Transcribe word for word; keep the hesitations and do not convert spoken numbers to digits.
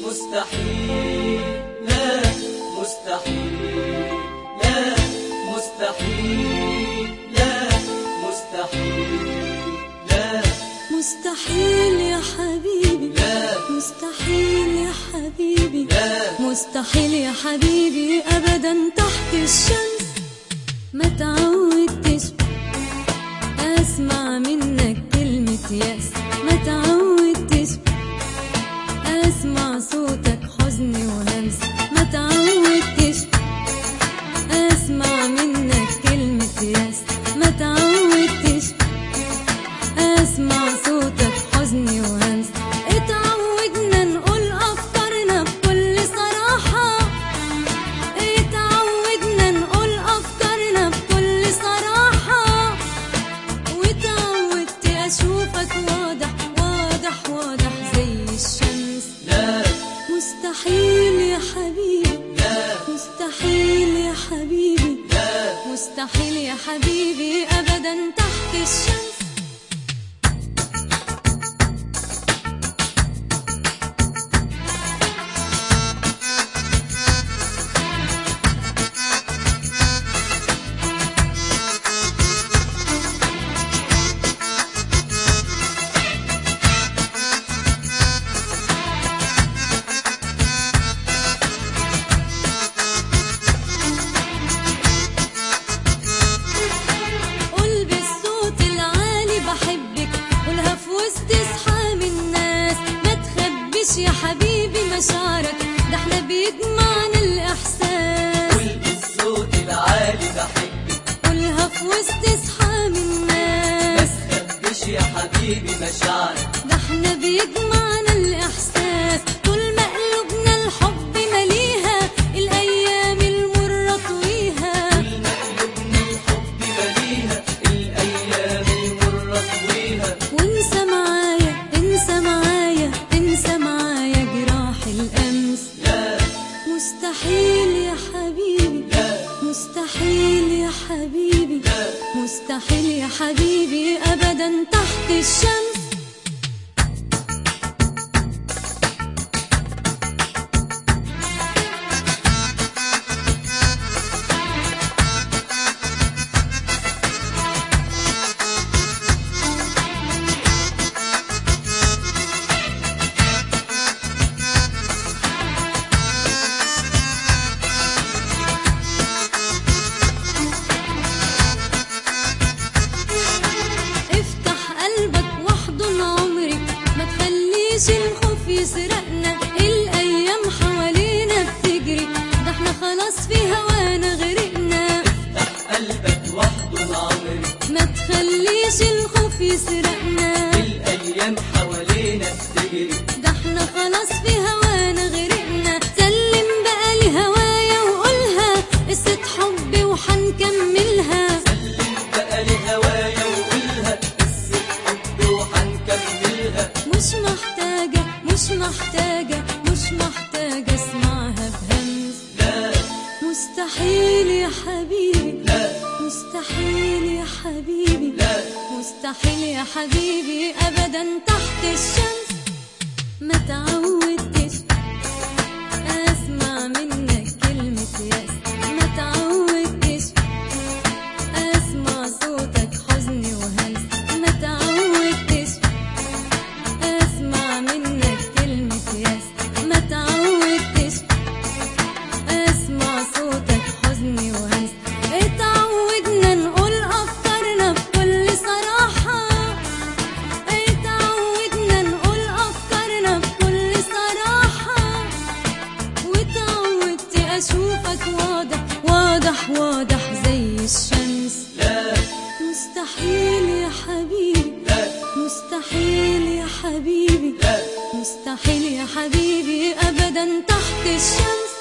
مستحيل لا مستحيل لا مستحيل لا مستحيل لا مستحيل يا حبيبي لا مستحيل يا حبيبي لا مستحيل يا حبيبي أبدا تحت الشمس. ما تعودتش أسمع منك كلمة ياس، ما تعودتش أسمع صوتك حزن وهمس، ما تعودتش أسمع منك كلمة ياس، ما تعودتش أسمع صوتك حزن وهمس. اتعودنا نقول أفكارنا بكل صراحة، اتعودنا نقول أفكارنا بكل صراحة، وتعودت أشوفك واضح واضح واضح زي الشمس. لا مستحيل يا حبيبي لا مستحيل يا حبيبي لا مستحيل يا حبيبي أبدا تحت الشمس. قول بالصوت العالي بحبك، قولها في وسط زحام الناس، ما تخبيش يا حبيبي مشاعرك، ده احنا بيجمعنا الإحساس. قول بالصوت العالي بحبك، قولها في وسط زحام ما الناس، تخبيش يا حبيبي مشاعرك، ده احنا بيجمعنا الإحساس. طول ما قلوبنا الحب مليها الأيام المرة طويها، كل ما قلوبنا الحب مليها الأيام المرة طويها. وانسى معايا انسى معايا انسى معايا جراح الأمس. لا مستحيل يا حبيبي لا مستحيل يا حبيبي لا مستحيل يا حبيبي أبدا تحت الشمس. افتح قلبك واحضن عمري، ما تخليش الخوف يسرقنا، الأيام حوالينا بتجري، ده احنا خلاص في هوانا غرقنا. افتح قلبك واحضن عمري، ما تخليش الخوف يسرقنا، الأيام حوالينا بتجري، ده احنا خلاص في هوانا غرقنا. سلم بقى لهوايا وقولها قصة حب وحنكملها، سلم بقى لهوايا وقولها قصة حب وحنكملها. مش محتاجة مش محتاجة مش محتاجة اسمعها بهمس. لا مستحيل يا حبيبي لا مستحيل يا حبيبي لا مستحيل يا حبيبي أبدا تحت الشمس. ما تعودتش أسمع منك كلمة ياس، ما تعودتش أسمع صوتك حزن وهمس، ما تعودتش أسمع منك كلمة ياس، ما تعودتش أسمع صوتك حزن وهمس. اتعودنا نقول أفكارنا بكل صراحة، اتعودنا نقول أفكارنا بكل صراحة، وتعودت أشوفك واضح واضح واضح زي الشمس. لا مستحيل يا حبيبي لا مستحيل يا حبيبي لا مستحيل يا حبيبي أبدا تحت الشمس.